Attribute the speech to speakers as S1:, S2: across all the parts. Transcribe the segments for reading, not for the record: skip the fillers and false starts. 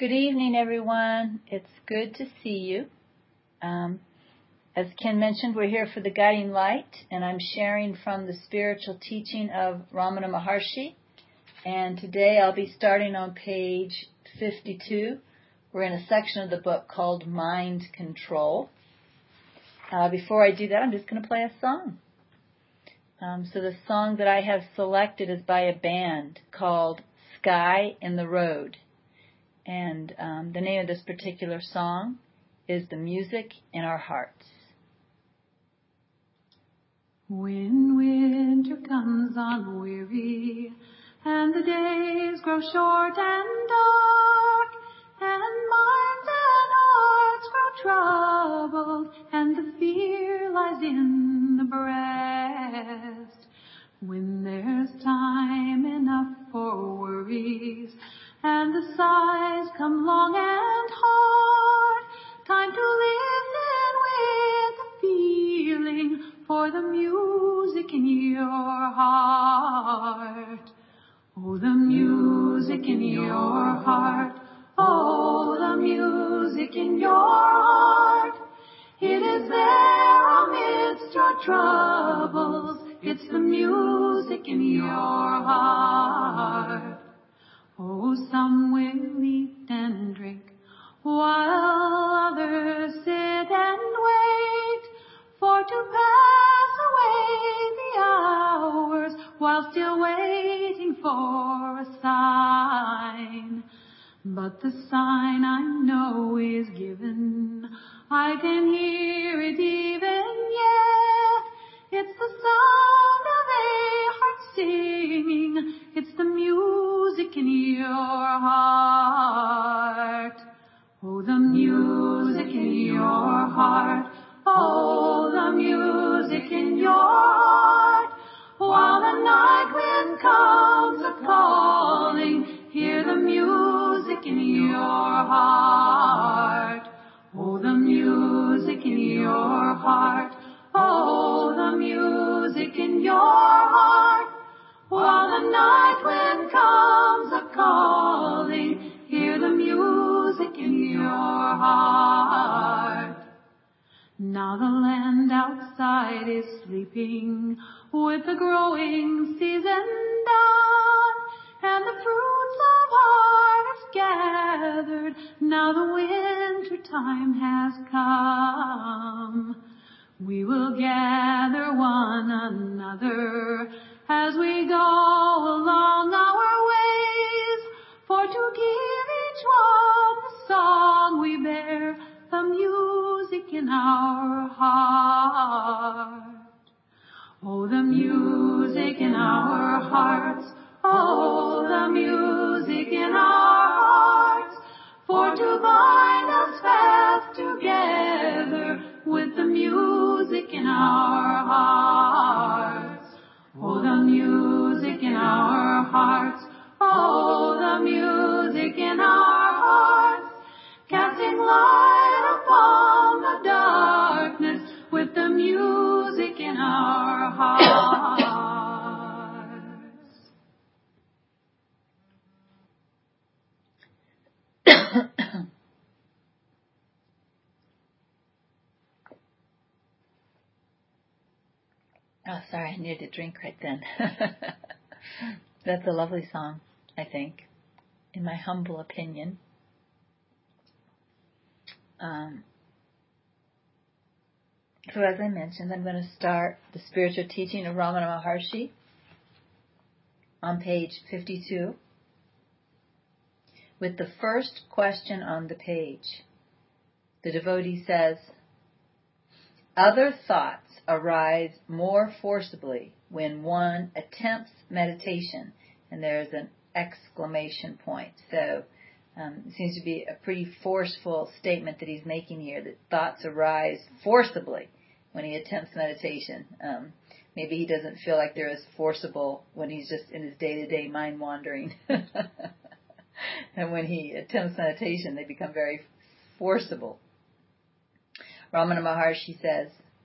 S1: Good evening, everyone. It's good to see you. As Ken mentioned, we're here for the Guiding Light, and I'm sharing from the spiritual teaching of Ramana Maharshi. And today I'll be starting on page 52. We're in a section of the book called Mind Control. Before I do that, I'm just going to play a song. So the song that I have selected is by a band called Sky in the Road. And the name of this particular song is The Music in Our Hearts.
S2: When winter comes on weary, and the days grow short and dark, and minds and hearts grow troubled, and the fear lies in the breast, when there's time enough for worries, and the sighs come long and hard, time to listen with a feeling for the music in your heart. Oh, the music in your heart. Oh, the music in your heart. It is there amidst your troubles. It's the music in your heart. Oh, some will eat and drink, while others sit and wait for to pass away the hours, while still waiting for a sign. But the sign I know is given, I can hear it even yet. It's the sound of a heart singing. It's the music in your heart. Oh, the music in your heart. Oh, the music in your heart. While the night wind comes a-calling, hear the music in your heart. Oh, the music in your heart. Oh, the music in your heart. While the night wind comes a-calling, hear the music in your heart. Now the land outside is sleeping, with the growing season done, and the fruits of harvest gathered. Now the winter time has come. We will gather one another as we go along our ways, for to give each one the song we bear, the music in our heart. Oh, the music in our hearts. Oh, the music in our hearts. For to bind us fast together with the music in our hearts. Oh, the music in our hearts. Oh, the music in our hearts. Casting light upon the darkness with the music in our hearts.
S1: Oh, sorry, I needed a drink right then. That's a lovely song, I think, in my humble opinion. So as I mentioned, I'm going to start the spiritual teaching of Ramana Maharshi on page 52 with the first question on the page. The devotee says, other thoughts arise more forcibly when one attempts meditation, and there's an exclamation point. So it seems to be a pretty forceful statement that he's making here, that thoughts arise forcibly when he attempts meditation. Maybe he doesn't feel like they're as forcible when he's just in his day-to-day mind wandering. And when he attempts meditation, they become very forcible. Ramana Maharshi says,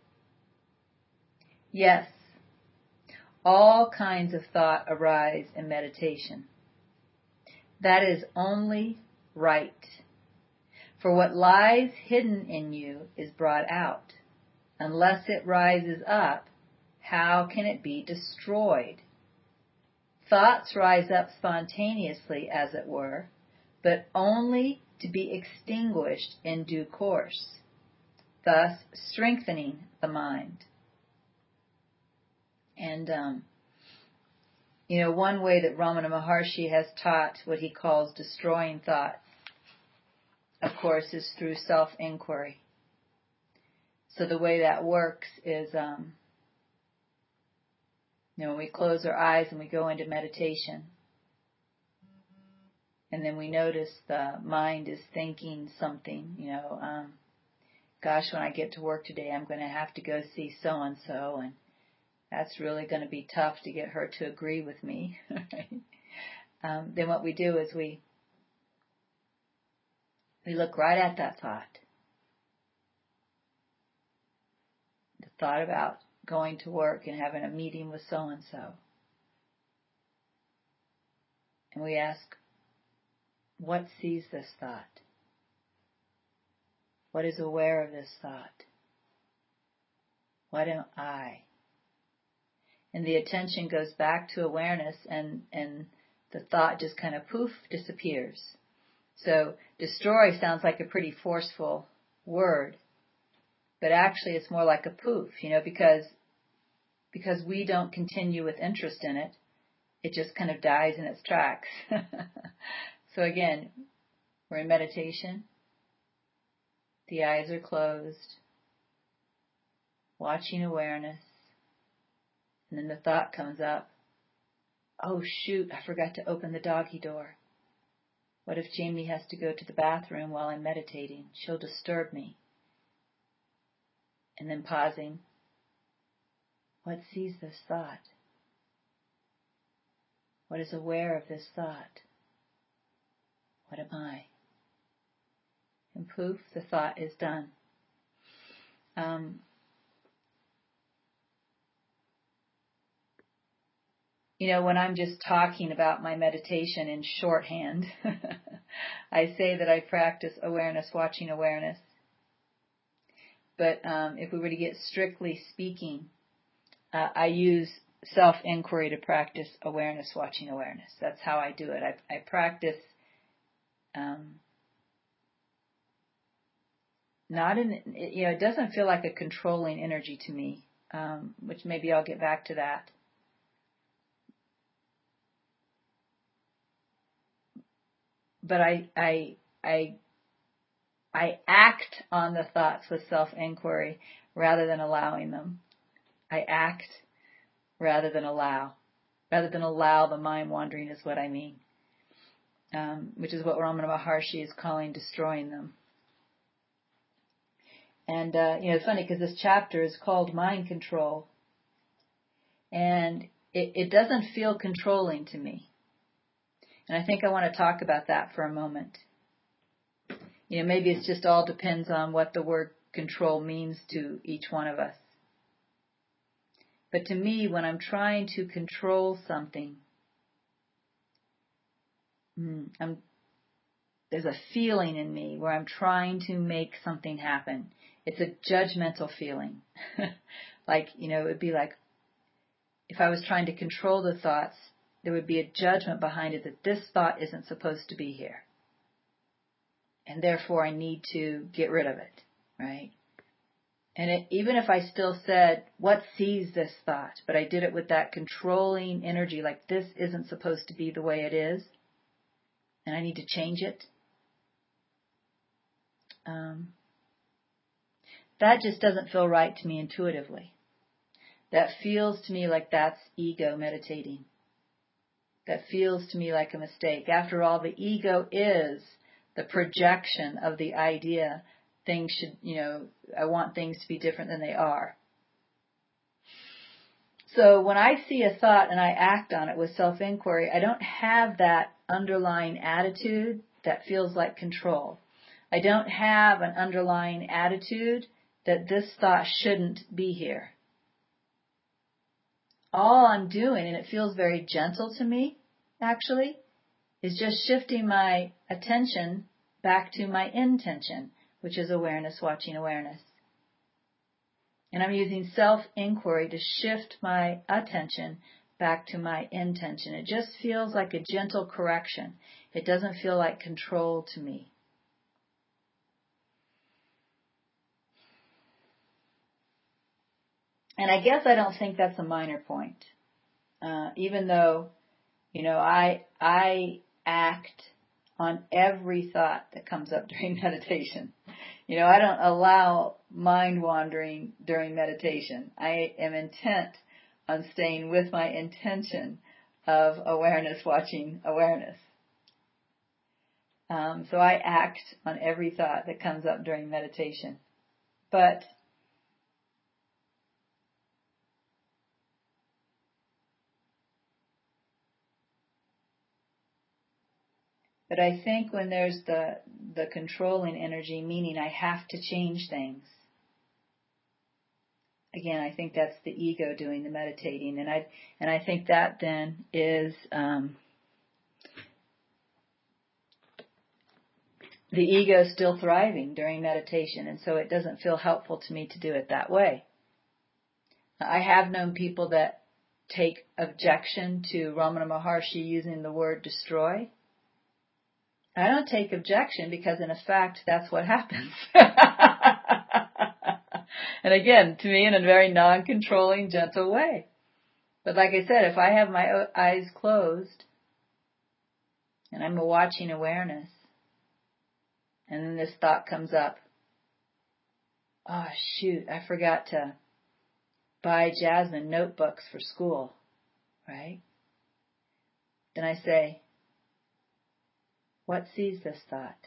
S1: yes, all kinds of thought arise in meditation. That is only right. For what lies hidden in you is brought out. Unless it rises up, how can it be destroyed? Thoughts rise up spontaneously, as it were, but only to be extinguished in due course, thus strengthening the mind. And, one way that Ramana Maharshi has taught what he calls destroying thoughts, of course, is through self-inquiry. So the way that works is, when we close our eyes and we go into meditation, and then we notice the mind is thinking something, gosh, when I get to work today, I'm going to have to go see so-and-so, and that's really going to be tough to get her to agree with me. Then what we do is we look right at that thought. The thought about going to work and having a meeting with so-and-so. And we ask, what sees this thought? What is aware of this thought? What am I? And the attention goes back to awareness, and the thought just kind of poof, disappears. So destroy sounds like a pretty forceful word, but actually it's more like a poof, because we don't continue with interest in it. It just kind of dies in its tracks. So again, we're in meditation. The eyes are closed, watching awareness, and then the thought comes up, oh shoot, I forgot to open the doggy door. What if Jamie has to go to the bathroom while I'm meditating? She'll disturb me. And then pausing, what sees this thought? What is aware of this thought? What am I? And poof, the thought is done. When I'm just talking about my meditation in shorthand, I say that I practice awareness, watching awareness. But if we were to get strictly speaking, I use self-inquiry to practice awareness, watching awareness. That's how I do it. I practice not in, it doesn't feel like a controlling energy to me, which maybe I'll get back to that. But I act on the thoughts with self-inquiry rather than allowing them. I act rather than allow. Rather than allow the mind wandering is what I mean. Which is what Ramana Maharshi is calling destroying them. And, it's funny because this chapter is called Mind Control. And it doesn't feel controlling to me. And I think I want to talk about that for a moment. Maybe it just all depends on what the word control means to each one of us. But to me, when I'm trying to control something, there's a feeling in me where I'm trying to make something happen. It's a judgmental feeling. It would be like if I was trying to control the thoughts, there would be a judgment behind it that this thought isn't supposed to be here. And therefore I need to get rid of it, right? And even if I still said, what sees this thought? But I did it with that controlling energy, like this isn't supposed to be the way it is, and I need to change it. That just doesn't feel right to me intuitively. That feels to me like that's ego meditating. That feels to me like a mistake. After all, the ego is the projection of the idea. Things should, I want things to be different than they are. So when I see a thought and I act on it with self-inquiry, I don't have that underlying attitude that feels like control. I don't have an underlying attitude that this thought shouldn't be here. All I'm doing, and it feels very gentle to me, actually, is just shifting my attention back to my intention, which is awareness watching awareness. And I'm using self-inquiry to shift my attention back to my intention. It just feels like a gentle correction. It doesn't feel like control to me. And I guess I don't think that's a minor point. Even though, I act on every thought that comes up during meditation. I don't allow mind wandering during meditation. I am intent on staying with my intention of awareness watching awareness. So I act on every thought that comes up during meditation. But I think when there's the controlling energy, meaning I have to change things, again, I think that's the ego doing the meditating, and I think that then is the ego still thriving during meditation, and so it doesn't feel helpful to me to do it that way. I have known people that take objection to Ramana Maharshi using the word destroy. I don't take objection because, in fact, that's what happens. And again, to me, in a very non-controlling, gentle way. But like I said, if I have my eyes closed and I'm watching awareness, and then this thought comes up, oh shoot, I forgot to buy Jasmine notebooks for school, right? Then I say, what sees this thought?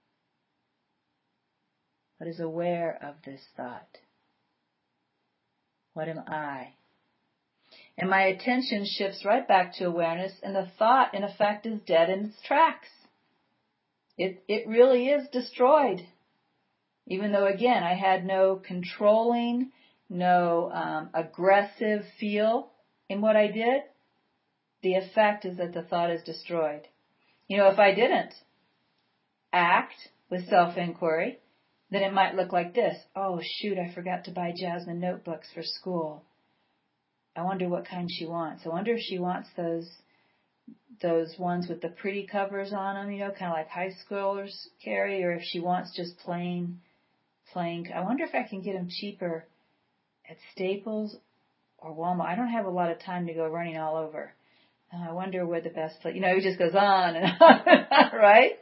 S1: What is aware of this thought? What am I? And my attention shifts right back to awareness, and the thought, in effect, is dead in its tracks. It really is destroyed. Even though, again, I had no controlling, no aggressive feel in what I did, the effect is that the thought is destroyed. If I didn't act with self-inquiry, then it might look like this. Oh, shoot, I forgot to buy Jasmine notebooks for school. I wonder what kind she wants. I wonder if she wants those ones with the pretty covers on them, kind of like high schoolers carry, or if she wants just plain. I wonder if I can get them cheaper at Staples or Walmart. I don't have a lot of time to go running all over. I wonder where the best place, it just goes on and on, right?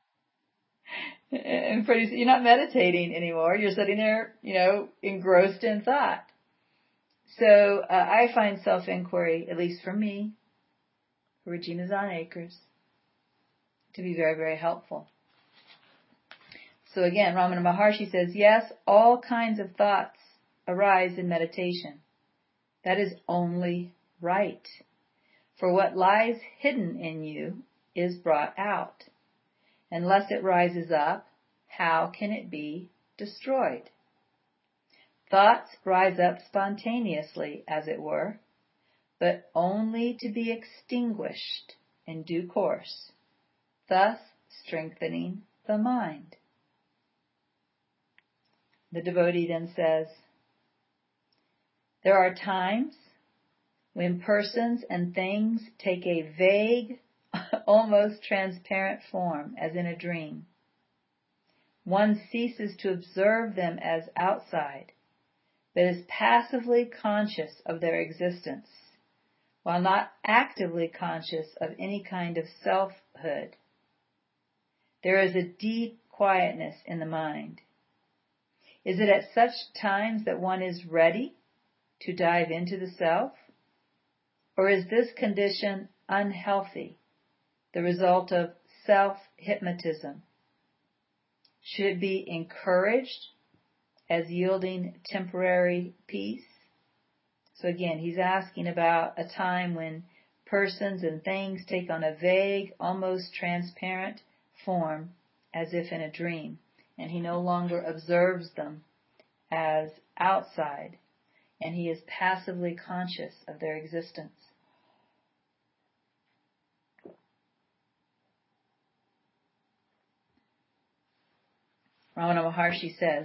S1: And pretty soon you're not meditating anymore. You're sitting there, engrossed in thought. So I find self-inquiry, at least for me, for Regina Zahn Akers, to be very, very helpful. So again, Ramana Maharshi says, yes, all kinds of thoughts arise in meditation. That is only right. For what lies hidden in you is brought out. Unless it rises up, how can it be destroyed? Thoughts rise up spontaneously, as it were, but only to be extinguished in due course, thus strengthening the mind. The devotee then says, there are times when persons and things take a vague, almost transparent form, as in a dream. One ceases to observe them as outside, but is passively conscious of their existence, while not actively conscious of any kind of selfhood. There is a deep quietness in the mind. Is it at such times that one is ready to dive into the self? Or is this condition unhealthy, the result of self-hypnotism? Should it be encouraged as yielding temporary peace? So again, he's asking about a time when persons and things take on a vague, almost transparent form, as if in a dream, and he no longer observes them as outside, and he is passively conscious of their existence. Ramana Maharshi says,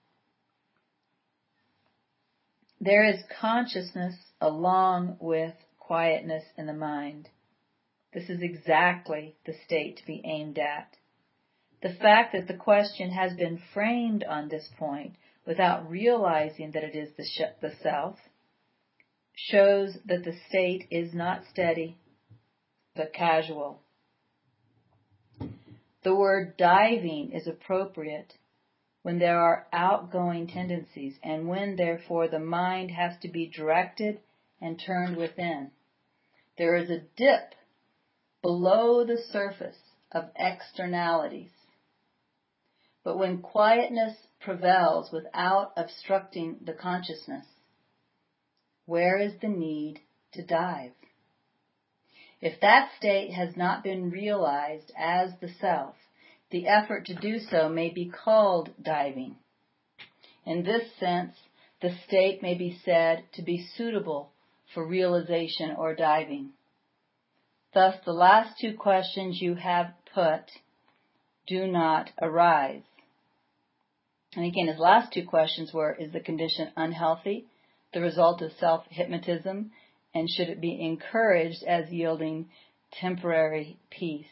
S1: there is consciousness along with quietness in the mind. This is exactly the state to be aimed at. The fact that the question has been framed on this point without realizing that it is the self shows that the state is not steady, but casual. The word diving is appropriate when there are outgoing tendencies and when, therefore, the mind has to be directed and turned within. There is a dip below the surface of externalities. But when quietness prevails without obstructing the consciousness, where is the need to dive? If that state has not been realized as the self, the effort to do so may be called diving. In this sense, the state may be said to be suitable for realization or diving. Thus, the last two questions you have put do not arise. And again, his last two questions were, is the condition unhealthy, the result of self-hypnotism, and should it be encouraged as yielding temporary peace?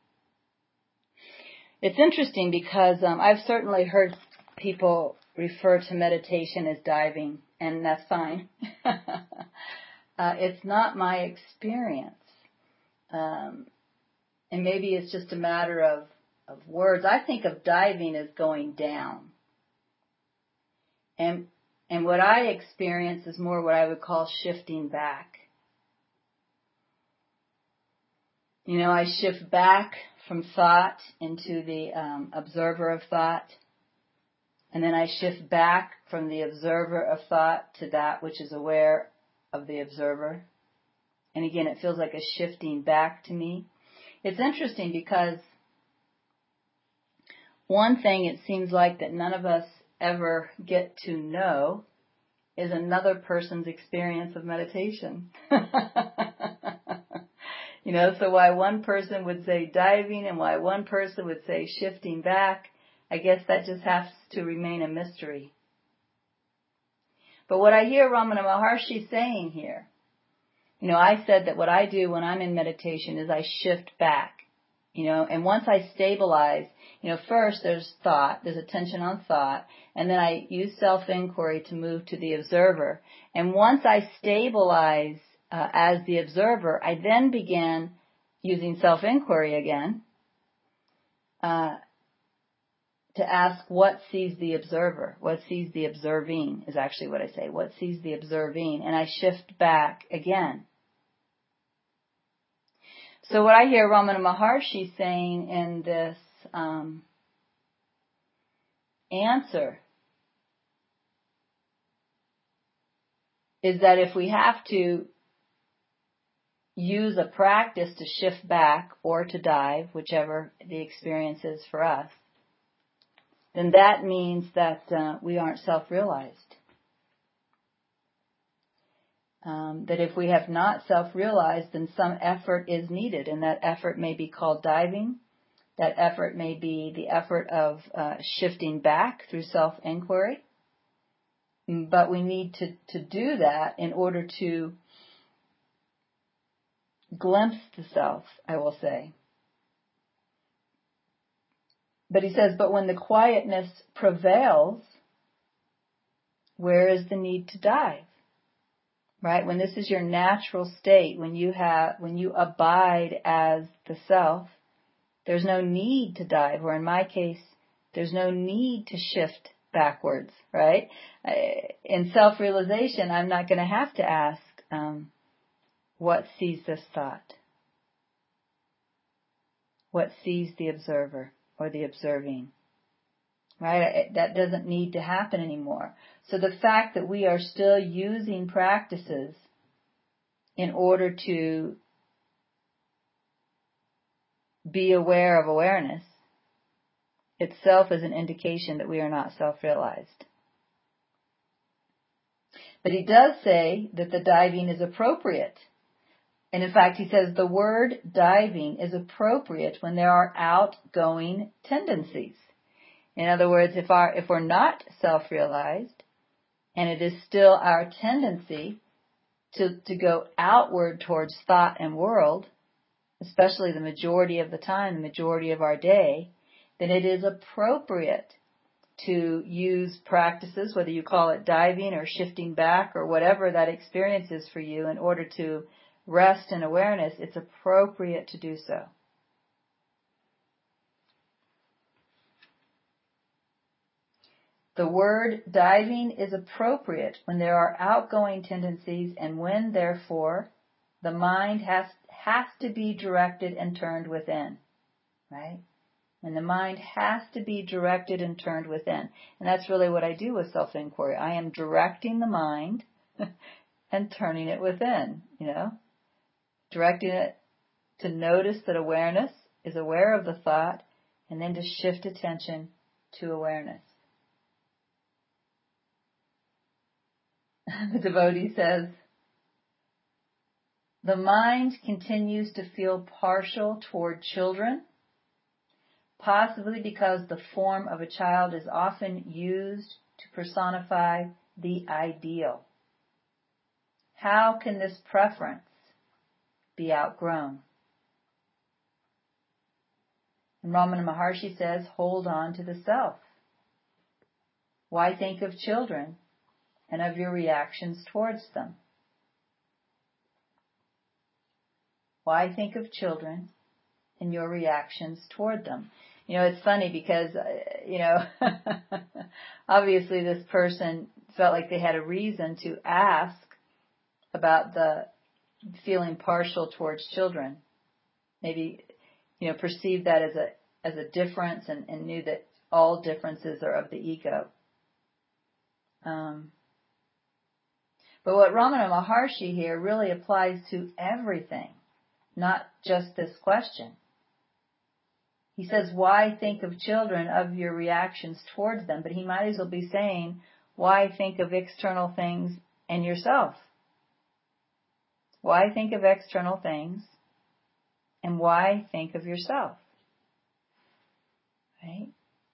S1: It's interesting because I've certainly heard people refer to meditation as diving, and that's fine. It's not my experience. And maybe it's just a matter of words. I think of diving as going down. And what I experience is more what I would call shifting back. You know, I shift back from thought into the observer of thought. And then I shift back from the observer of thought to that which is aware of the observer. And again, it feels like a shifting back to me. It's interesting because one thing it seems like that none of us ever get to know is another person's experience of meditation. You know, so why one person would say diving and why one person would say shifting back, I guess that just has to remain a mystery. But what I hear Ramana Maharshi saying here, you know, I said that what I do when I'm in meditation is I shift back, you know, and once I stabilize, you know, first there's thought, there's attention on thought, and then I use self-inquiry to move to the observer. And once I stabilize as the observer, I then begin using self-inquiry again to ask what sees the observer, what sees the observing is actually what I say, what sees the observing, and I shift back again. So what I hear Ramana Maharshi saying in this answer is that if we have to use a practice to shift back or to dive, whichever the experience is for us, then that means that we aren't self-realized. That if we have not self-realized, then some effort is needed, and that effort may be called diving. That effort may be the effort of shifting back through self-inquiry. But we need to do that in order to glimpse the self, I will say. But he says, but when the quietness prevails, where is the need to dive? Right? When this is your natural state, when you abide as the self, there's no need to dive, or in my case, there's no need to shift backwards, right? In self-realization, I'm not going to have to ask, what sees this thought? What sees the observer or the observing? Right? That doesn't need to happen anymore. So the fact that we are still using practices in order to be aware of awareness itself is an indication that we are not self-realized. But he does say that the diving is appropriate. And in fact, he says the word diving is appropriate when there are outgoing tendencies. In other words, if we're not self-realized, and it is still our tendency to go outward towards thought and world, especially the majority of the time, the majority of our day, then it is appropriate to use practices, whether you call it diving or shifting back or whatever that experience is for you, in order to rest in awareness. It's appropriate to do so. The word diving is appropriate when there are outgoing tendencies and when, therefore, the mind has to be directed and turned within, right? When the mind has to be directed and turned within. And that's really what I do with self-inquiry. I am directing the mind and turning it within, directing it to notice that awareness is aware of the thought, and then to shift attention to awareness. The devotee says, the mind continues to feel partial toward children, possibly because the form of a child is often used to personify the ideal. How can this preference be outgrown? And Ramana Maharshi says, hold on to the self. Why think of children and of your reactions towards them? Why think of children and your reactions toward them? It's funny because, obviously this person felt like they had a reason to ask about the feeling partial towards children. Maybe, perceived that as a difference and knew that all differences are of the ego. But what Ramana Maharshi here really applies to everything, not just this question. He says, why think of children, of your reactions towards them? But he might as well be saying, why think of external things and yourself? Why think of external things and why think of yourself? Right?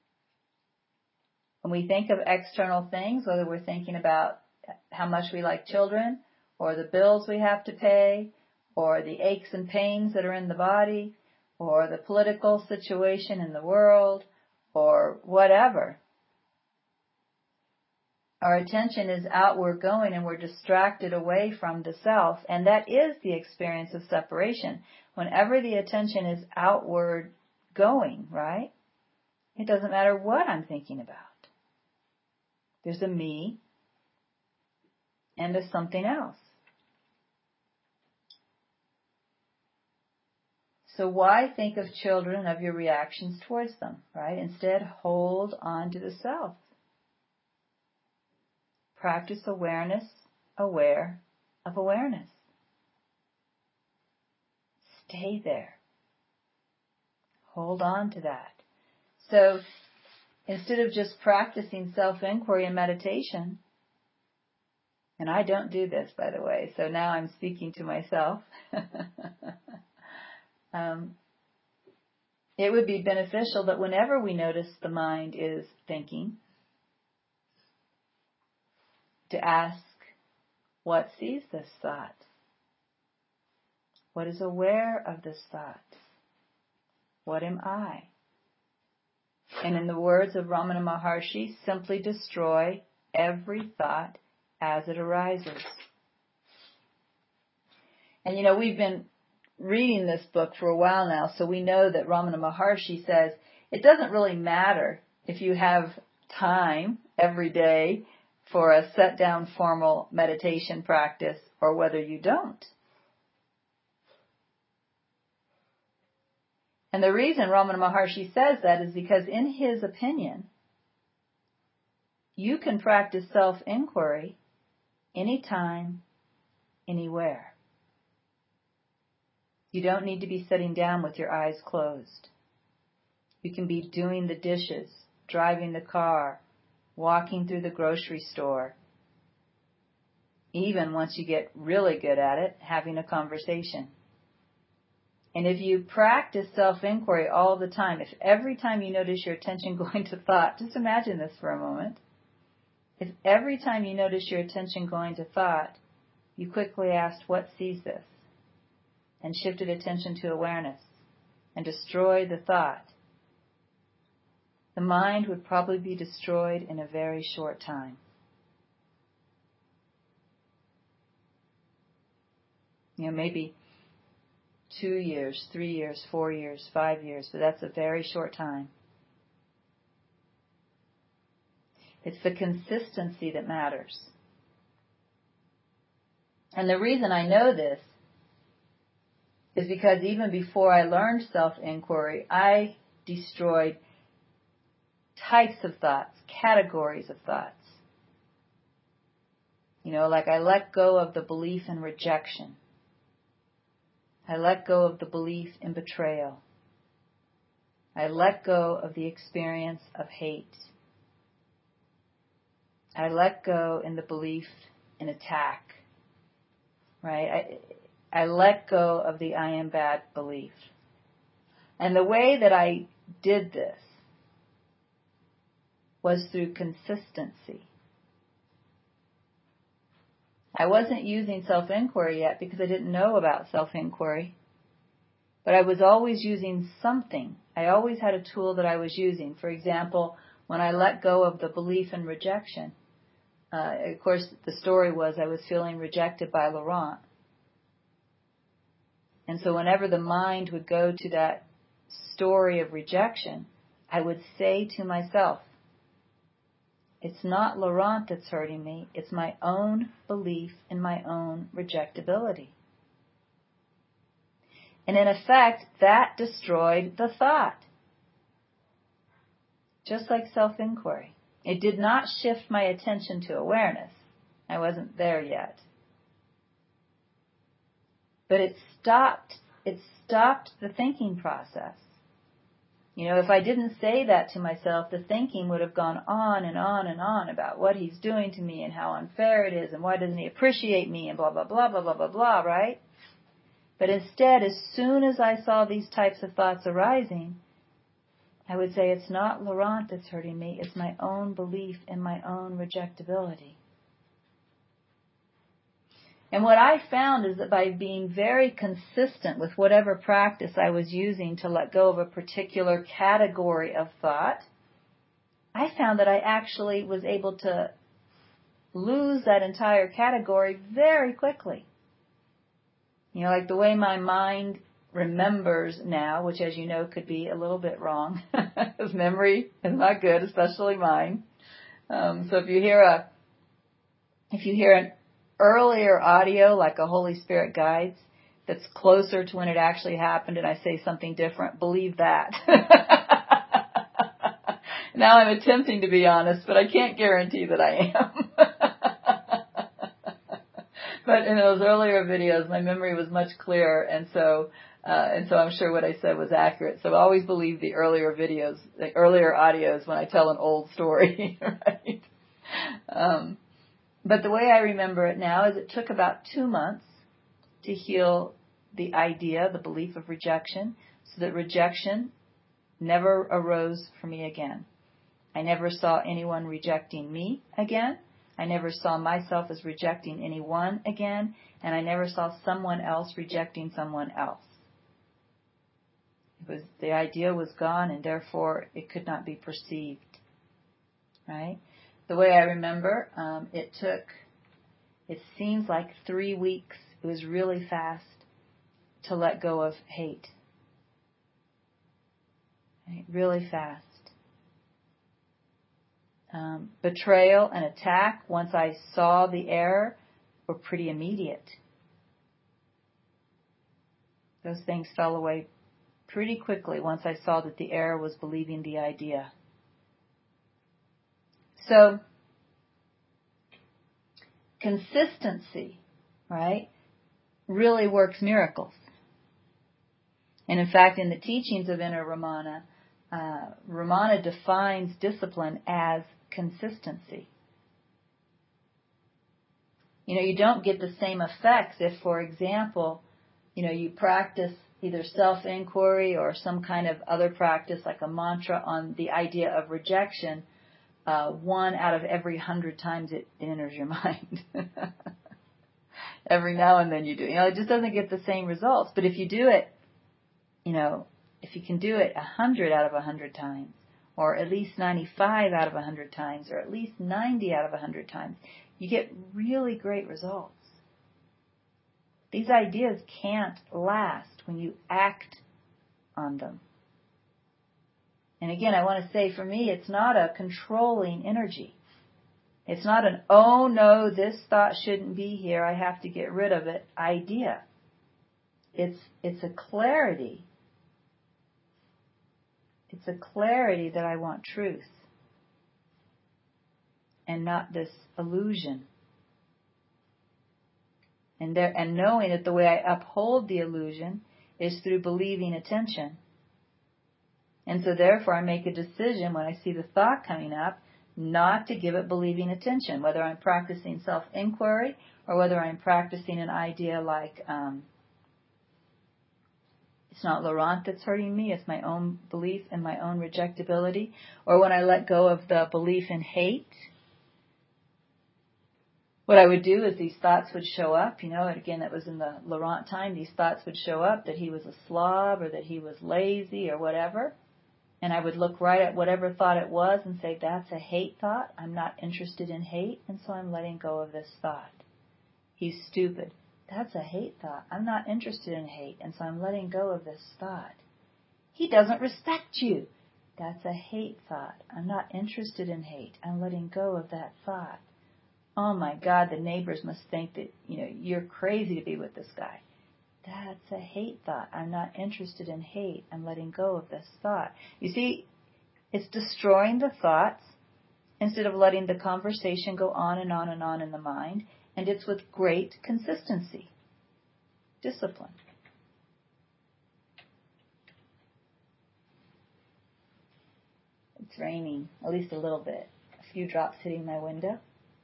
S1: When we think of external things, whether we're thinking about how much we like children, or the bills we have to pay, or the aches and pains that are in the body, or the political situation in the world, or whatever, our attention is outward going and we're distracted away from the self, and that is the experience of separation. Whenever the attention is outward going, right, it doesn't matter what I'm thinking about. There's a me and a something else. So why think of children and of your reactions towards them, right? Instead, hold on to the self. Practice awareness, aware of awareness. Stay there. Hold on to that. So instead of just practicing self-inquiry and meditation, and I don't do this, by the way, so now I'm speaking to myself, it would be beneficial that whenever we notice the mind is thinking, to ask, what sees this thought? What is aware of this thought? What am I? And in the words of Ramana Maharshi, simply destroy every thought as it arises. And we've been reading this book for a while now, so we know that Ramana Maharshi says it doesn't really matter if you have time every day for a set down formal meditation practice or whether you don't. And the reason Ramana Maharshi says that is because in his opinion, you can practice self-inquiry anytime, anywhere. You don't need to be sitting down with your eyes closed. You can be doing the dishes, driving the car, walking through the grocery store. Even once you get really good at it, having a conversation. And if you practice self-inquiry all the time, if every time you notice your attention going to thought, just imagine this for a moment. If every time you notice your attention going to thought, you quickly asked, what sees this? And shifted attention to awareness and destroyed the thought, the mind would probably be destroyed in a very short time. Maybe 2 years, 3 years, 4 years, 5 years, but that's a very short time. It's the consistency that matters. And the reason I know this is because even before I learned self-inquiry, I destroyed types of thoughts, categories of thoughts. Like I let go of the belief in rejection. I let go of the belief in betrayal. I let go of the experience of hate. I let go in the belief in attack. Right? I let go of the I am bad belief. And the way that I did this was through consistency. I wasn't using self-inquiry yet because I didn't know about self-inquiry. But I was always using something. I always had a tool that I was using. For example, when I let go of the belief in rejection, of course, the story was I was feeling rejected by Laurent. And so whenever the mind would go to that story of rejection, I would say to myself, it's not Laurent that's hurting me, it's my own belief in my own rejectability. And in effect, that destroyed the thought. Just like self-inquiry. It did not shift my attention to awareness. I wasn't there yet. But it stopped the thinking process. If I didn't say that to myself, the thinking would have gone on and on and on about what he's doing to me and how unfair it is and why doesn't he appreciate me and blah, blah, blah, blah, blah, blah, blah, right? But instead, as soon as I saw these types of thoughts arising, I would say, it's not Laurent that's hurting me, it's my own belief in my own rejectability. And what I found is that by being very consistent with whatever practice I was using to let go of a particular category of thought, I found that I actually was able to lose that entire category very quickly. Like the way my mind remembers now, which as you know could be a little bit wrong, because memory is not good, especially mine. So if you hear an earlier audio, like a Holy Spirit guides, that's closer to when it actually happened and I say something different, believe that. Now I'm attempting to be honest, but I can't guarantee that I am. But in those earlier videos, my memory was much clearer, and so I'm sure what I said was accurate. So always believe the earlier videos, the earlier audios when I tell an old story, right? But the way I remember it now is it took about 2 months to heal the idea, the belief of rejection, so that rejection never arose for me again. I never saw anyone rejecting me again. I never saw myself as rejecting anyone again. And I never saw someone else rejecting someone else. The idea was gone, and therefore it could not be perceived. Right? The way I remember, it seems like 3 weeks, it was really fast, to let go of hate. Right? Really fast. Betrayal and attack, once I saw the error, were pretty immediate. Those things fell away pretty quickly once I saw that the error was believing the idea. So, consistency, right, really works miracles. And in fact, in the teachings of Inner Ramana, Ramana defines discipline as consistency. You don't get the same effects if, for example, you practice either self-inquiry or some kind of other practice like a mantra on the idea of rejection, 1 out of every 100 times it enters your mind. Every now and then you do. It just doesn't get the same results. But if you do it, if you can do it 100 out of 100 times, or at least 95 out of 100 times, or at least 90 out of 100 times, you get really great results. These ideas can't last when you act on them. And again, I want to say, for me, it's not a controlling energy. It's not an, oh no, this thought shouldn't be here, I have to get rid of it idea. It's a clarity. It's a clarity that I want truth and not this illusion. And knowing that the way I uphold the illusion is through believing attention. And so therefore I make a decision when I see the thought coming up not to give it believing attention, whether I'm practicing self-inquiry or whether I'm practicing an idea like it's not Laurent that's hurting me, it's my own belief in my own rejectability, or when I let go of the belief in hate. What I would do is these thoughts would show up, and again, that was in the Laurent time, these thoughts would show up that he was a slob or that he was lazy or whatever. And I would look right at whatever thought it was and say, that's a hate thought. I'm not interested in hate, and so I'm letting go of this thought. He's stupid. That's a hate thought. I'm not interested in hate, and so I'm letting go of this thought. He doesn't respect you. That's a hate thought. I'm not interested in hate. I'm letting go of that thought. Oh my God, the neighbors must think that, you're crazy to be with this guy. That's a hate thought. I'm not interested in hate. I'm letting go of this thought. You see, it's destroying the thoughts instead of letting the conversation go on and on and on in the mind. And it's with great consistency. Discipline. It's raining, at least a little bit. A few drops hitting my window.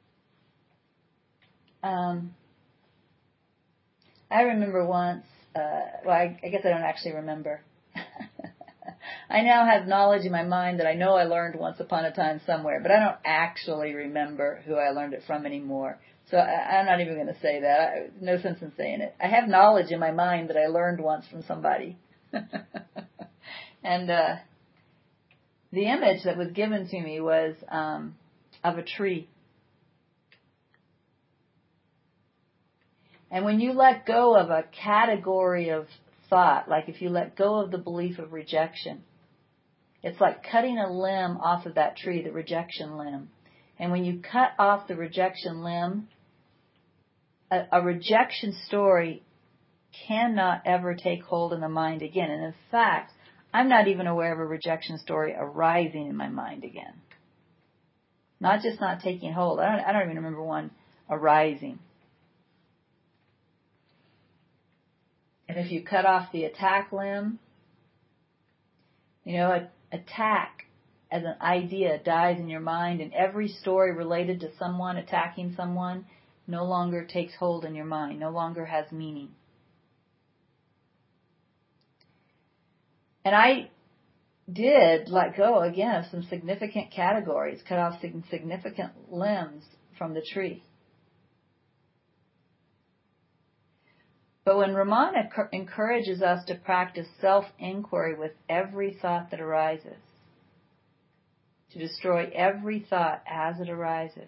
S1: I remember once, I guess I don't actually remember. I now have knowledge in my mind that I know I learned once upon a time somewhere, but I don't actually remember who I learned it from anymore. So I'm not even going to say that. No sense in saying it. I have knowledge in my mind that I learned once from somebody. And the image that was given to me was of a tree. And when you let go of a category of thought, like if you let go of the belief of rejection, it's like cutting a limb off of that tree, the rejection limb. And when you cut off the rejection limb, a rejection story cannot ever take hold in the mind again. And in fact, I'm not even aware of a rejection story arising in my mind again. Not just not taking hold. I don't even remember one arising. And if you cut off the attack limb, attack as an idea dies in your mind, and every story related to someone attacking someone no longer takes hold in your mind, no longer has meaning. And I did let go, again, of some significant categories, cut off significant limbs from the tree. But when Ramana encourages us to practice self-inquiry with every thought that arises, to destroy every thought as it arises,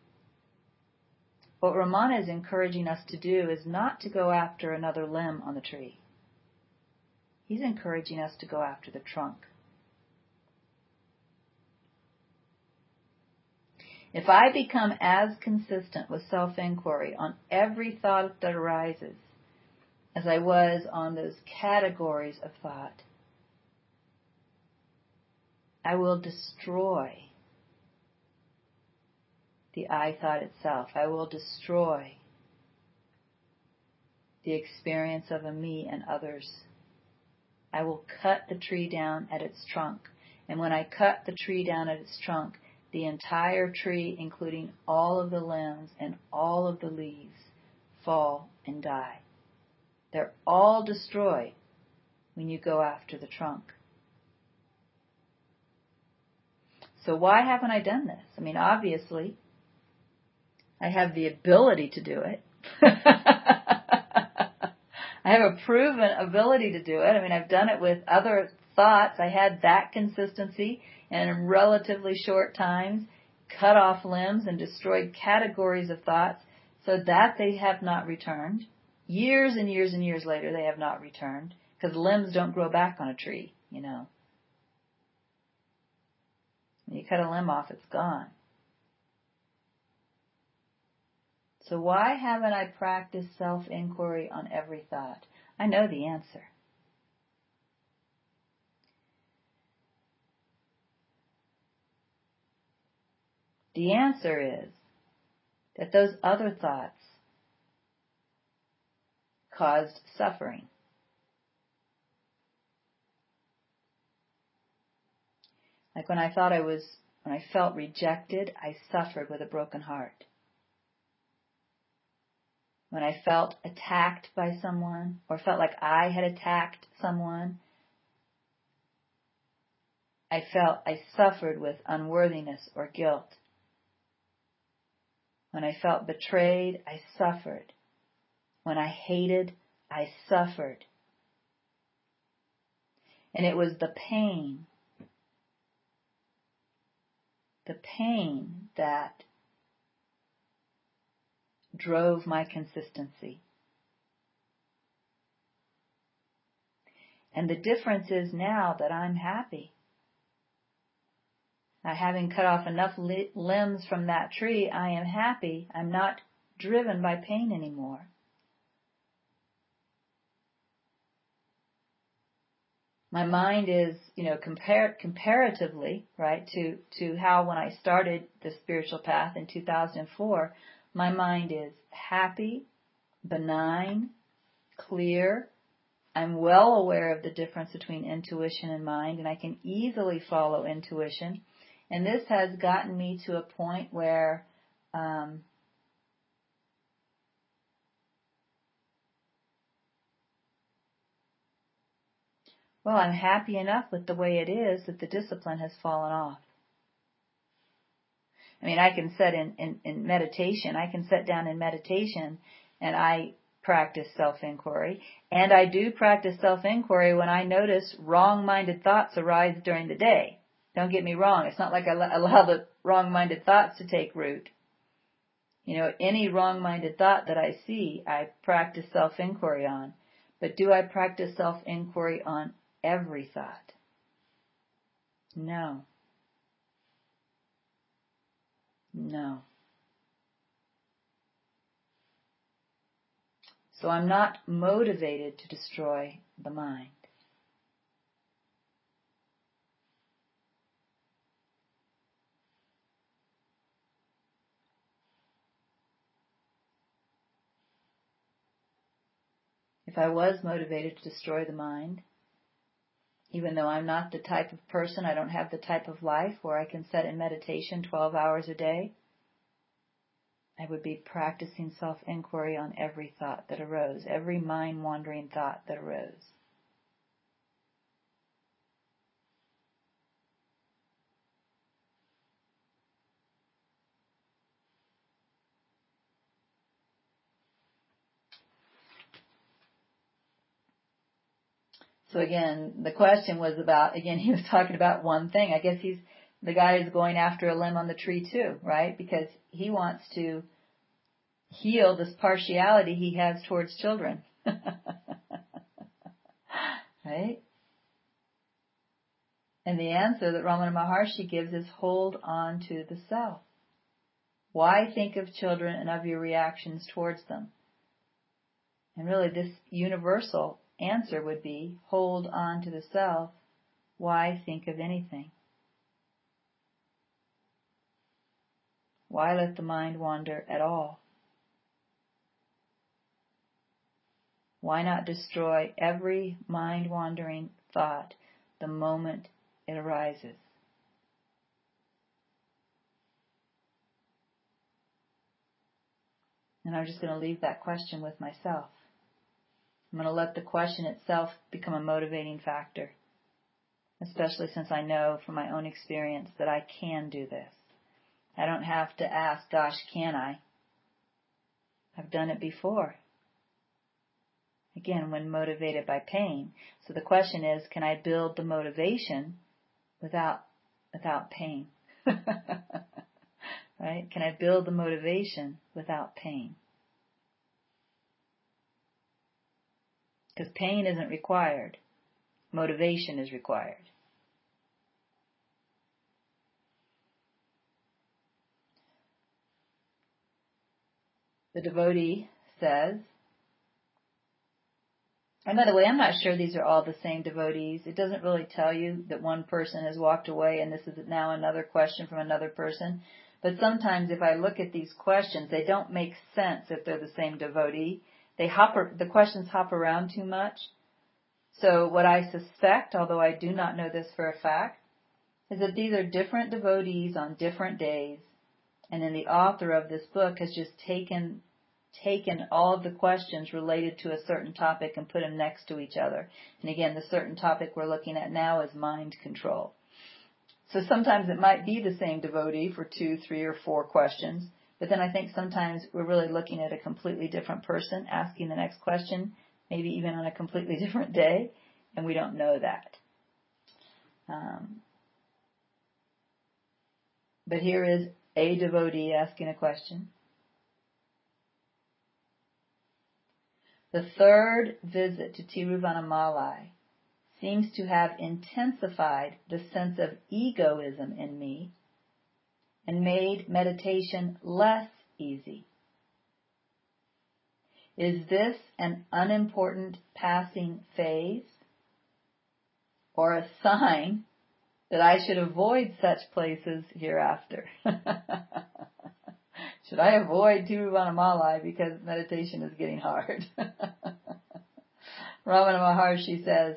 S1: what Ramana is encouraging us to do is not to go after another limb on the tree. He's encouraging us to go after the trunk. If I become as consistent with self-inquiry on every thought that arises as I was on those categories of thought, I will destroy the I thought itself. I will destroy the experience of a me and others. I will cut the tree down at its trunk. And when I cut the tree down at its trunk, the entire tree, including all of the limbs and all of the leaves, fall and die. They're all destroyed when you go after the trunk. So why haven't I done this? I mean, obviously, I have the ability to do it. I have a proven ability to do it. I mean, I've done it with other thoughts. I had that consistency, and in relatively short times, cut off limbs and destroyed categories of thoughts so that they have not returned. Years and years and years later, they have not returned, because limbs don't grow back on a tree, you know. When you cut a limb off, it's gone. So why haven't I practiced self-inquiry on every thought? I know the answer. The answer is that those other thoughts caused suffering. Like when I felt rejected, I suffered with a broken heart. When I felt attacked by someone, or felt like I had attacked someone, I suffered with unworthiness or guilt. When I felt betrayed, I suffered. When I hated, I suffered. And it was the pain that drove my consistency. And the difference is now that I'm happy. Now, having cut off enough limbs from that tree, I am happy. I'm not driven by pain anymore. My mind is, comparatively, right, to how when I started the spiritual path in 2004, my mind is happy, benign, clear. I'm well aware of the difference between intuition and mind, and I can easily follow intuition. And this has gotten me to a point where I'm happy enough with the way it is that the discipline has fallen off. I mean, I can sit in meditation. I can sit down in meditation and I practice self-inquiry. And I do practice self-inquiry when I notice wrong-minded thoughts arise during the day. Don't get me wrong. It's not like I allow the wrong-minded thoughts to take root. Any wrong-minded thought that I see, I practice self-inquiry on. But do I practice self-inquiry on every thought? No. No. So I'm not motivated to destroy the mind. If I was motivated to destroy the mind, even though I'm not the type of person, I don't have the type of life where I can sit in meditation 12 hours a day, I would be practicing self-inquiry on every thought that arose, every mind-wandering thought that arose. So again, the question was about, he was talking about one thing. I guess the guy is going after a limb on the tree too, right? Because he wants to heal this partiality he has towards children. Right? And the answer that Ramana Maharshi gives is hold on to the self. Why think of children and of your reactions towards them? And really this universal answer would be hold on to the self. Why think of anything? Why let the mind wander at all? Why not destroy every mind-wandering thought the moment it arises? And I'm just going to leave that question with myself. I'm going to let the question itself become a motivating factor, especially since I know from my own experience that I can do this. I don't have to ask, gosh, can I? I've done it before. Again, when motivated by pain. So the question is, can I build the motivation without pain? Right? Can I build the motivation without pain? Because pain isn't required. Motivation is required. The devotee says, and by the way, I'm not sure these are all the same devotees. It doesn't really tell you that one person has walked away and this is now another question from another person. But sometimes if I look at these questions, they don't make sense if they're the same devotee. The questions hop around too much. So what I suspect, although I do not know this for a fact, is that these are different devotees on different days. And then the author of this book has just taken all of the questions related to a certain topic and put them next to each other. And again, the certain topic we're looking at now is mind control. So sometimes it might be the same devotee for 2, 3, or 4 questions, but then I think sometimes we're really looking at a completely different person asking the next question, maybe even on a completely different day, and we don't know that. But here is a devotee asking a question. The third visit to Tiruvannamalai seems to have intensified the sense of egoism in me and made meditation less easy. Is this an unimportant passing phase or a sign that I should avoid such places hereafter? Should I avoid Tiruvannamalai because meditation is getting hard? Ramana Maharshi says,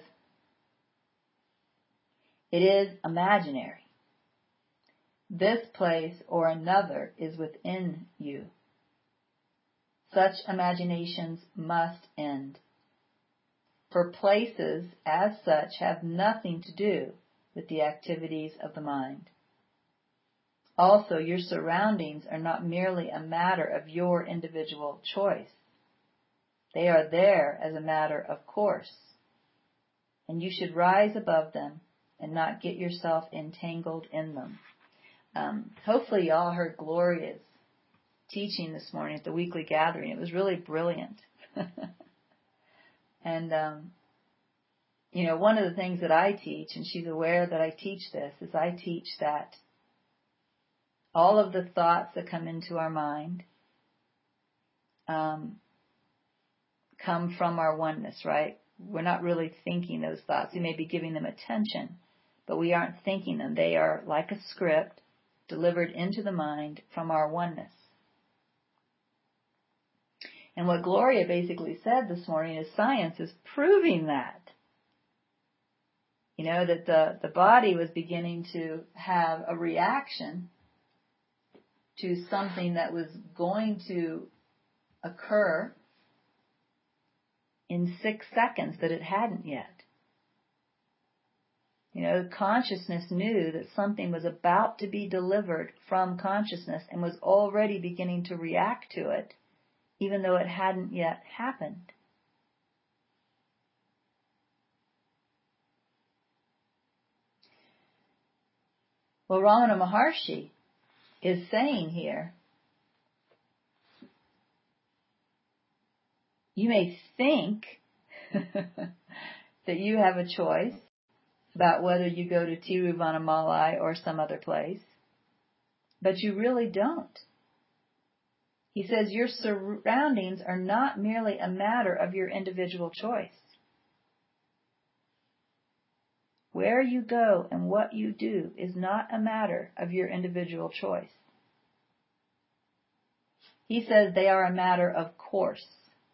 S1: it is imaginary. This place or another is within you. Such imaginations must end. For places, as such, have nothing to do with the activities of the mind. Also, your surroundings are not merely a matter of your individual choice. They are there as a matter of course, and you should rise above them and not get yourself entangled in them. Hopefully you all heard Gloria's teaching this morning at the weekly gathering. It was really brilliant. And, one of the things that I teach, and she's aware that I teach this, is I teach that all of the thoughts that come into our mind come from our oneness, right? We're not really thinking those thoughts. We may be giving them attention, but we aren't thinking them. They are like a script delivered into the mind from our oneness. And what Gloria basically said this morning is science is proving that. That the body was beginning to have a reaction to something that was going to occur in 6 seconds that it hadn't yet. Consciousness knew that something was about to be delivered from consciousness and was already beginning to react to it, even though it hadn't yet happened. Well, Ramana Maharshi is saying here, you may think that you have a choice about whether you go to Tiruvannamalai or some other place, but you really don't. He says your surroundings are not merely a matter of your individual choice. Where you go and what you do is not a matter of your individual choice. He says they are a matter of course.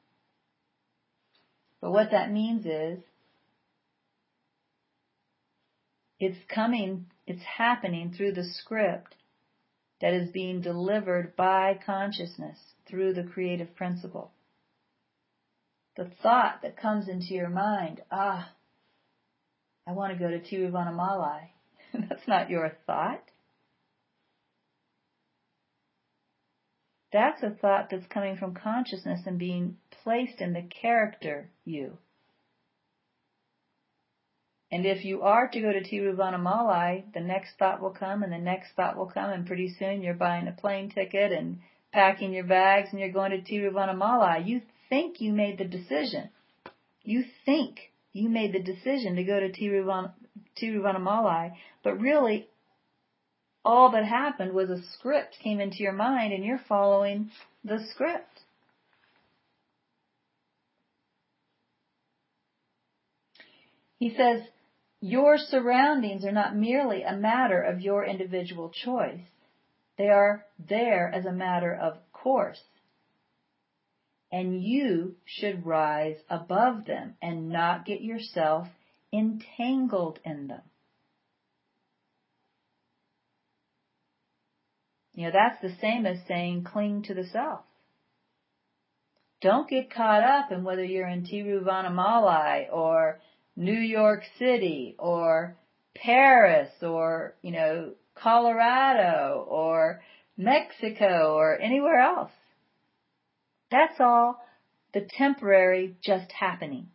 S1: But what that means is it's happening through the script that is being delivered by consciousness through the creative principle. the thought that comes into your mind, I want to go to Tiruvannamalai. That's not your thought. That's a thought that's coming from consciousness and being placed in the character you. And if you are to go to Tiruvannamalai, the next thought will come and the next thought will come, and pretty soon you're buying a plane ticket and packing your bags and you're going to Tiruvannamalai. You think you made the decision. You think you made the decision to go to Tiruvannamalai, but really all that happened was a script came into your mind and you're following the script. He says, your surroundings are not merely a matter of your individual choice. They are there as a matter of course. And you should rise above them and not get yourself entangled in them. That's the same as saying cling to the self. Don't get caught up in whether you're in Tiruvannamalai or New York City or Paris or, Colorado or Mexico or anywhere else. That's all the temporary just happening.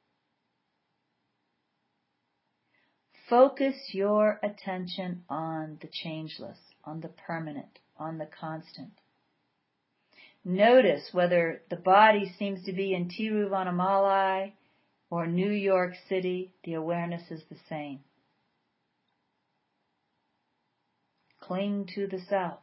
S1: Focus your attention on the changeless, on the permanent, on the constant. Notice whether the body seems to be in Tiruvannamalai or New York City, the awareness is the same. Cling to the self.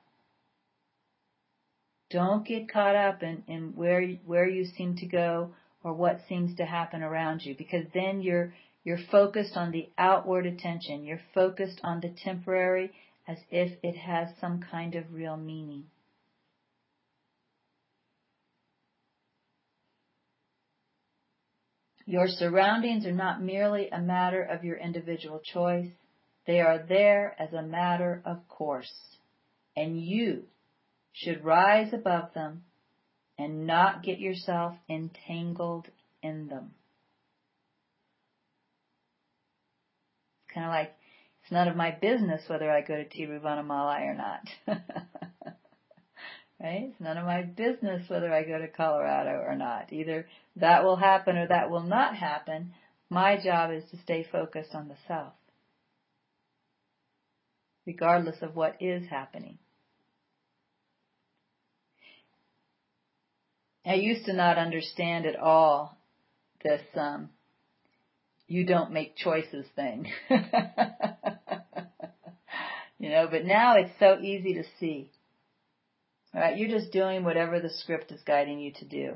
S1: Don't get caught up in where you seem to go or what seems to happen around you, because then you're focused on the outward attention. You're focused on the temporary as if it has some kind of real meaning. Your surroundings are not merely a matter of your individual choice. They are there as a matter of course. And you should rise above them and not get yourself entangled in them. It's kind of like, it's none of my business whether I go to Tiruvannamalai or not. Right? It's none of my business whether I go to Colorado or not. Either that will happen or that will not happen. My job is to stay focused on the self, regardless of what is happening. I used to not understand at all this you don't make choices thing. But now it's so easy to see. All right, you're just doing whatever the script is guiding you to do.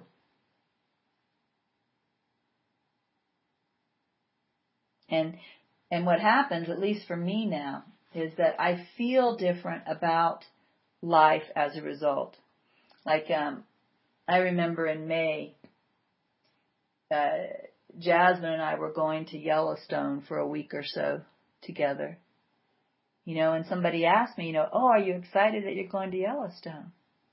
S1: And what happens, at least for me now, is that I feel different about life as a result. Like, I remember in May, Jasmine and I were going to Yellowstone for a week or so together. And somebody asked me, are you excited that you're going to Yellowstone?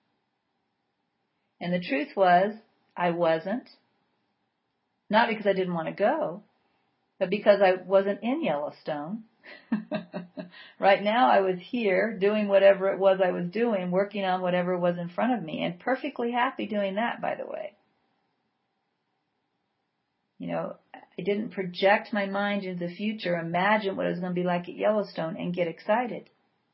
S1: And the truth was, I wasn't. Not because I didn't want to go, but because I wasn't in Yellowstone. Right now I was here doing whatever it was I was doing, working on whatever was in front of me, and perfectly happy doing that, by the way. I didn't project my mind into the future, imagine what it was going to be like at Yellowstone, and get excited.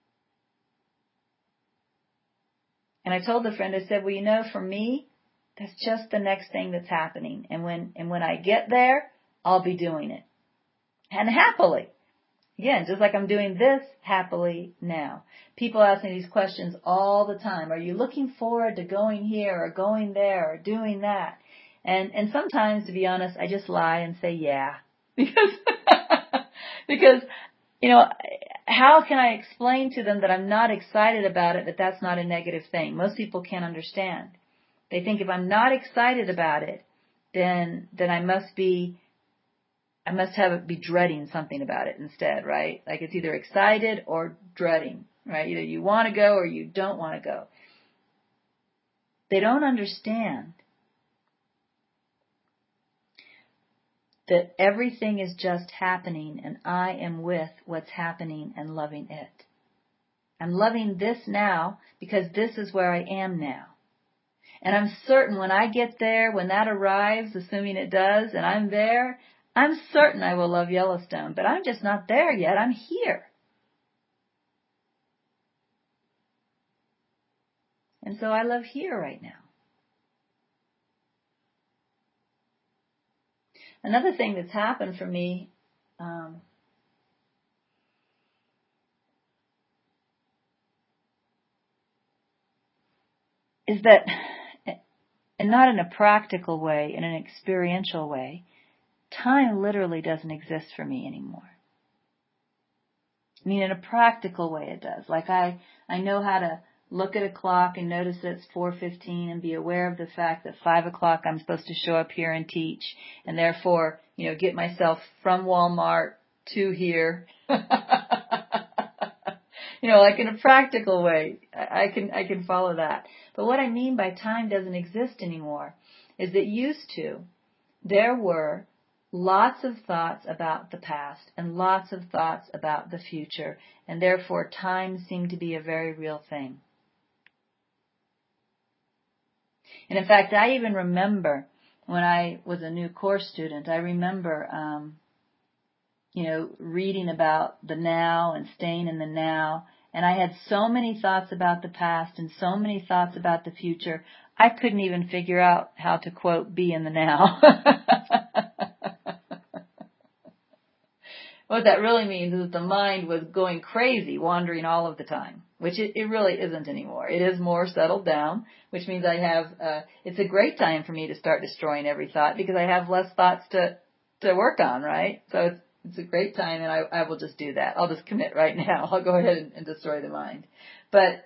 S1: And I told the friend, I said, well, for me, that's just the next thing that's happening. And when I get there, I'll be doing it. And happily. Again, just like I'm doing this happily now. People ask me these questions all the time. Are you looking forward to going here or going there or doing that? And sometimes, to be honest, I just lie and say, yeah. Because, how can I explain to them that I'm not excited about it, that that's not a negative thing? Most people can't understand. They think if I'm not excited about it, then I must be dreading something about it instead, right? Like it's either excited or dreading, right? Either you want to go or you don't want to go. They don't understand that everything is just happening and I am with what's happening and loving it. I'm loving this now because this is where I am now. And I'm certain when I get there, when that arrives, assuming it does, and I'm there, I'm certain I will love Yellowstone. But I'm just not there yet. I'm here. And so I love here right now. Another thing that's happened for me is that, and not in a practical way, in an experiential way, time literally doesn't exist for me anymore. I mean, in a practical way it does. Like I know how to look at a clock and notice that it's 4:15 and be aware of the fact that 5 o'clock I'm supposed to show up here and teach, and therefore, get myself from Walmart to here. Like in a practical way, I can follow that. But what I mean by time doesn't exist anymore is that used to, there were lots of thoughts about the past and lots of thoughts about the future, and therefore time seemed to be a very real thing. And in fact, I even remember when I was a new course student, I remember, reading about the now and staying in the now. And I had so many thoughts about the past and so many thoughts about the future, I couldn't even figure out how to, quote, be in the now. What that really means is that the mind was going crazy, wandering all of the time, which it really isn't anymore. It is more settled down, which means I have, it's a great time for me to start destroying every thought because I have less thoughts to work on, right? So it's a great time, and I will just do that. I'll just commit right now. I'll go ahead and destroy the mind. But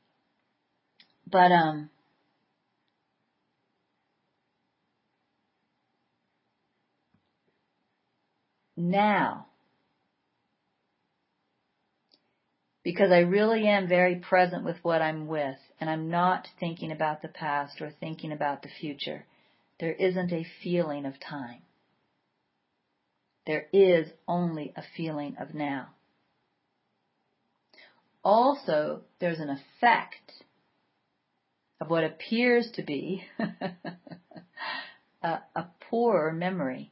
S1: now, because I really am very present with what I'm with, and I'm not thinking about the past or thinking about the future, there isn't a feeling of time. There is only a feeling of now. Also, there's an effect of what appears to be a poorer memory.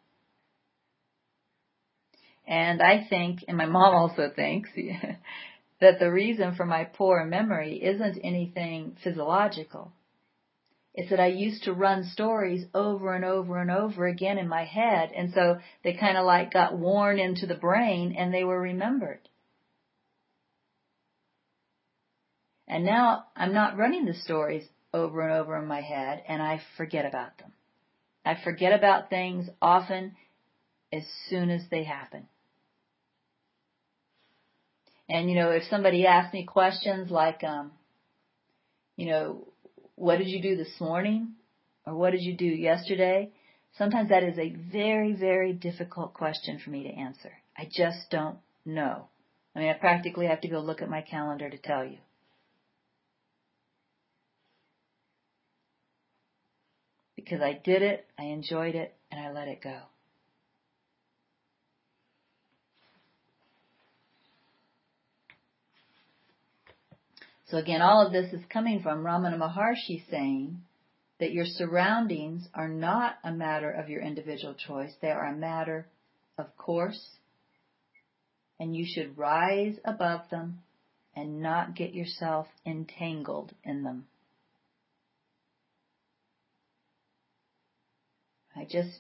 S1: And I think, and my mom also thinks, that the reason for my poor memory isn't anything physiological. It's that I used to run stories over and over and over again in my head, and so they kind of like got worn into the brain and they were remembered. And now I'm not running the stories over and over in my head, and I forget about them. I forget about things often as soon as they happen. And, if somebody asks me questions like, what did you do this morning? Or what did you do yesterday? Sometimes that is a very, very difficult question for me to answer. I just don't know. I mean, I practically have to go look at my calendar to tell you. Because I did it, I enjoyed it, and I let it go. So again, all of this is coming from Ramana Maharshi saying that your surroundings are not a matter of your individual choice. They are a matter of course, and you should rise above them and not get yourself entangled in them. I just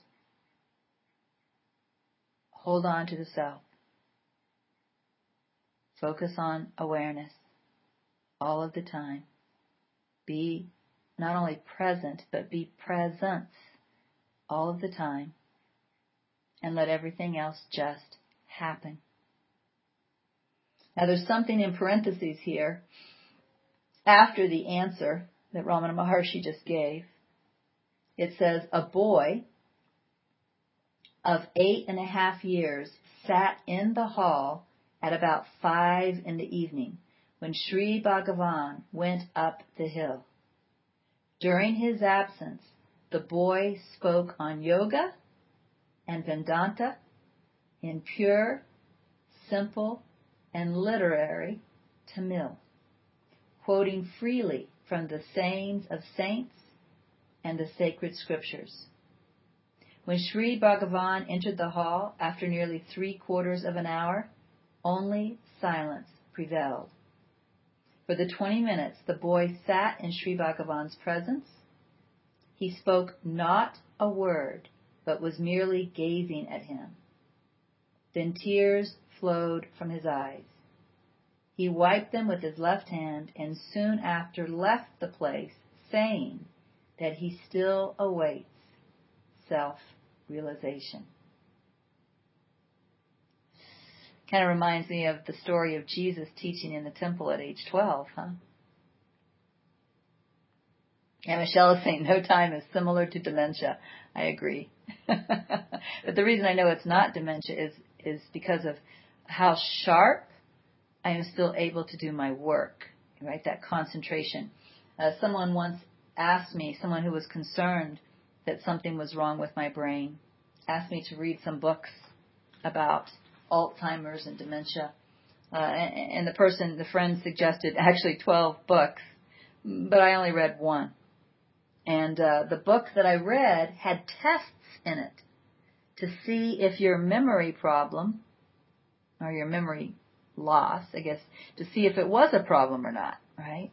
S1: hold on to the self. Focus on awareness all of the time. Be not only present, but be presence all of the time. And let everything else just happen. Now there's something in parentheses here after the answer that Ramana Maharshi just gave. It says, a boy of 8.5 years sat in the hall at about 5 in the evening when Sri Bhagavan went up the hill. During his absence, the boy spoke on yoga and Vedanta in pure, simple, and literary Tamil, quoting freely from the sayings of saints and the sacred scriptures. When Sri Bhagavan entered the hall after nearly 3/4 of an hour, only silence prevailed. For the 20 minutes the boy sat in Sri Bhagavan's presence, he spoke not a word, but was merely gazing at him. Then tears flowed from his eyes. He wiped them with his left hand and soon after left the place, saying that he still awaits self-realization. Kind of reminds me of the story of Jesus teaching in the temple at age 12, huh? And Michelle is saying no time is similar to dementia. I agree. But the reason I know it's not dementia is because of how sharp I am still able to do my work, right? That concentration. Someone once asked me, someone who was concerned that something was wrong with my brain, asked me to read some books about Alzheimer's and dementia. And the friend suggested actually 12 books, but I only read one. And the book that I read had tests in it to see if your memory problem, or your memory loss, I guess, to see if it was a problem or not, right?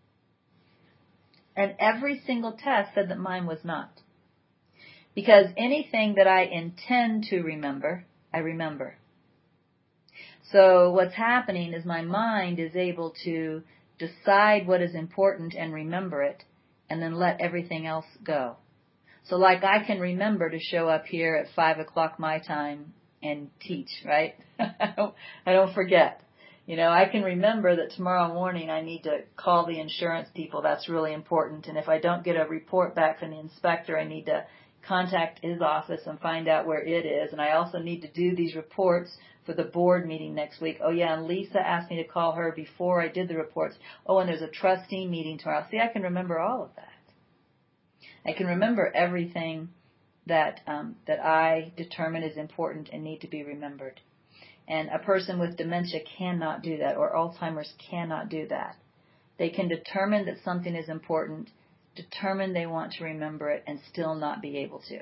S1: And every single test said that mine was not. Because anything that I intend to remember, I remember. So what's happening is my mind is able to decide what is important and remember it, and then let everything else go. So like I can remember to show up here at 5 o'clock my time and teach, right? I don't forget. You know, I can remember that tomorrow morning I need to call the insurance people. That's really important. And if I don't get a report back from the inspector, I need to contact his office and find out where it is. And I also need to do these reports for the board meeting next week. Oh, yeah, and Lisa asked me to call her before I did the reports. Oh, and there's a trustee meeting tomorrow. See, I can remember all of that. I can remember everything that I determine is important and need to be remembered. And a person with dementia cannot do that, or Alzheimer's cannot do that. They can determine that something is important, determine they want to remember it, and still not be able to.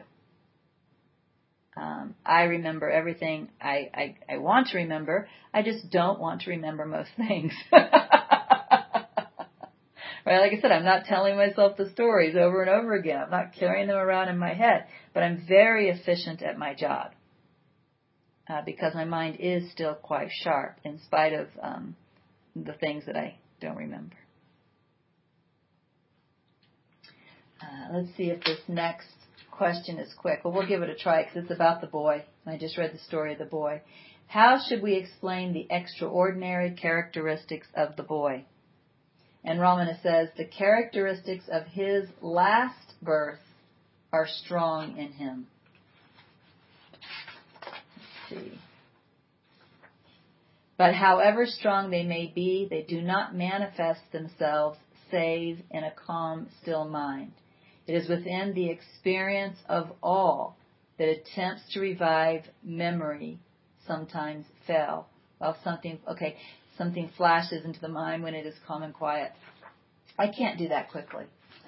S1: I remember everything I want to remember. I just don't want to remember most things. Right? Like I said, I'm not telling myself the stories over and over again. I'm not carrying them around in my head. But I'm very efficient at my job because my mind is still quite sharp in spite of the things that I don't remember. Let's see if this next question is quick. Well, we'll give it a try because it's about the boy. I just read the story of the boy. How should we explain the extraordinary characteristics of the boy? And Ramana says, the characteristics of his last birth are strong in him. Let's see. But however strong they may be, they do not manifest themselves save in a calm, still mind. It is within the experience of all that attempts to revive memory sometimes fail. While something flashes into the mind when it is calm and quiet. I can't do that quickly.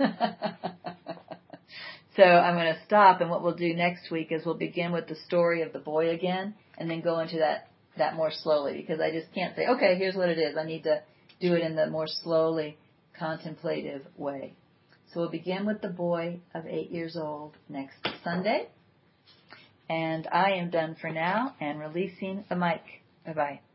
S1: So I'm going to stop, and what we'll do next week is we'll begin with the story of the boy again, and then go into that more slowly, because I just can't say, okay, here's what it is. I need to do it in the more slowly contemplative way. So we'll begin with the boy of 8 years old next Sunday. And I am done for now and releasing the mic. Bye-bye.